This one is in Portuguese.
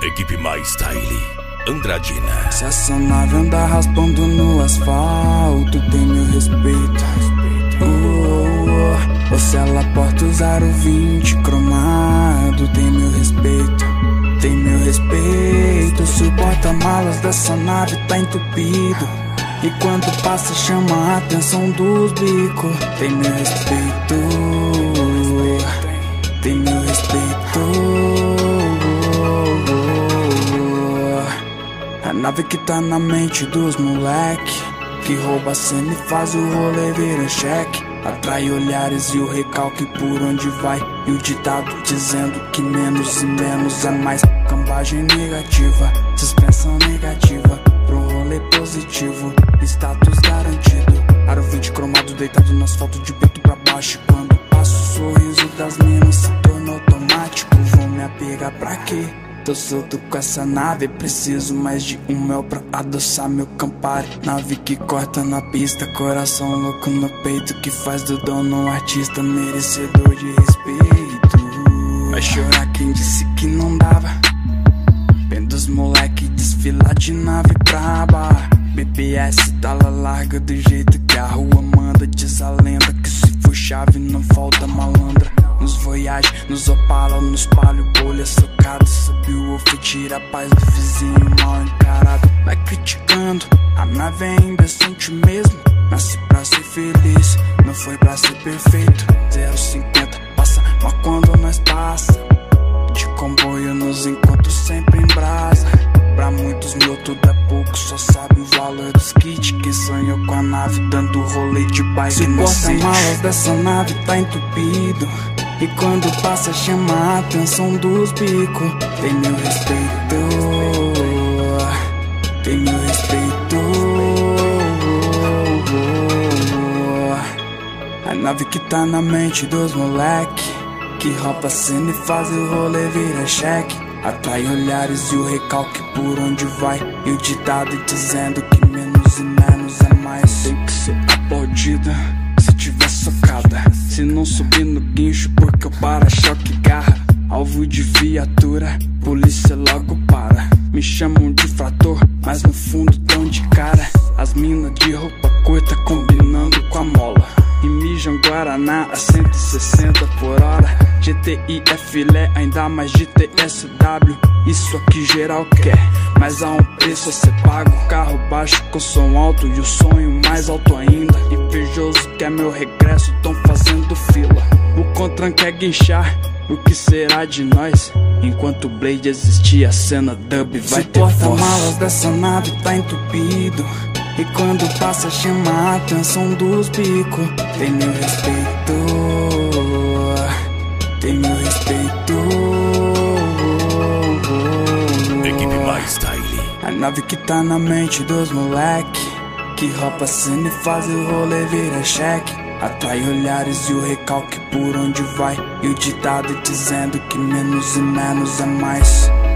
Equipe Mais Style, Andradina. Se essa nave andar raspando no asfalto, tem meu respeito. Ou se ela porta usar o 20 cromado, tem meu respeito. Tem meu respeito. Se o porta-malas dessa nave tá entupido e quando passa chama a atenção dos bicos, tem meu respeito. Tem meu respeito. A nave que tá na mente dos moleque, que rouba a cena e faz o rolê virar cheque. Atrai olhares e o recalque por onde vai, e o ditado dizendo que menos e menos é mais. Cambagem negativa, suspensão negativa, pro rolê positivo, status garantido. Aro 20 cromado deitado no asfalto de peito pra baixo. Quando passo o sorriso das minas se torna automático. Vou me apegar pra quê? Tô solto com essa nave, preciso mais de um mel pra adoçar meu Campari. Nave que corta na pista, coração louco no peito, que faz do dono um artista merecedor de respeito. Vai chorar quem disse que não dava, vendo os moleque desfilar de nave braba. BPS tala larga do jeito que a rua manda, diz a lenda que se for chave não falta malandra. Nos Voyage, nos Opala, nos palio, bolha socada. Sobe o wolf, tira a paz do vizinho mal encarado. Vai criticando, a nave é indecente mesmo. Nasce pra ser feliz, não foi pra ser perfeito. 0,50, passa, mas quando nós passa, de comboio nos encontros sempre em brasa. Pra muitos meu tudo é pouco, só sabe o valor dos kits. Quem sonhou com a nave dando rolê de bike. Se o porta-malas dessa nave tá entupido e quando passa chama a atenção dos bicos, tem meu respeito. Tem meu respeito. A nave que tá na mente dos moleque, que rouba a cena e faz o rolê virar cheque. Atrai olhares e o recalque por onde vai, e o ditado dizendo que menos e menos é mais. Tem que ser aplaudida se tiver socada, se não subir no guincho porque o para-choque garra. Alvo de viatura, polícia logo para. Me chamam de frator, mas no fundo tão de cara. As minas de roupa curta combinando com a mola e mijam Guaraná a 160 por hora. GTI é filé, ainda mais de TSW. Isso aqui geral quer, mas há um preço a ser pago. Carro baixo com som alto e o sonho mais alto ainda. Invejoso quer meu regresso, tão fazendo fila. O Contran quer guinchar, o que será de nós? Enquanto o Blade existir, a cena dub vai ter força. O porta-malas dessa nave tá entupido e quando passa chama a atenção dos bicos, tem meu respeito. Tem meu respeito. Equipe Mais Style. A nave que tá na mente dos moleque, que rouba a cena e faz o rolê virar cheque. Atrai olhares e o recalque por onde vai, e o ditado dizendo que menos e menos é mais.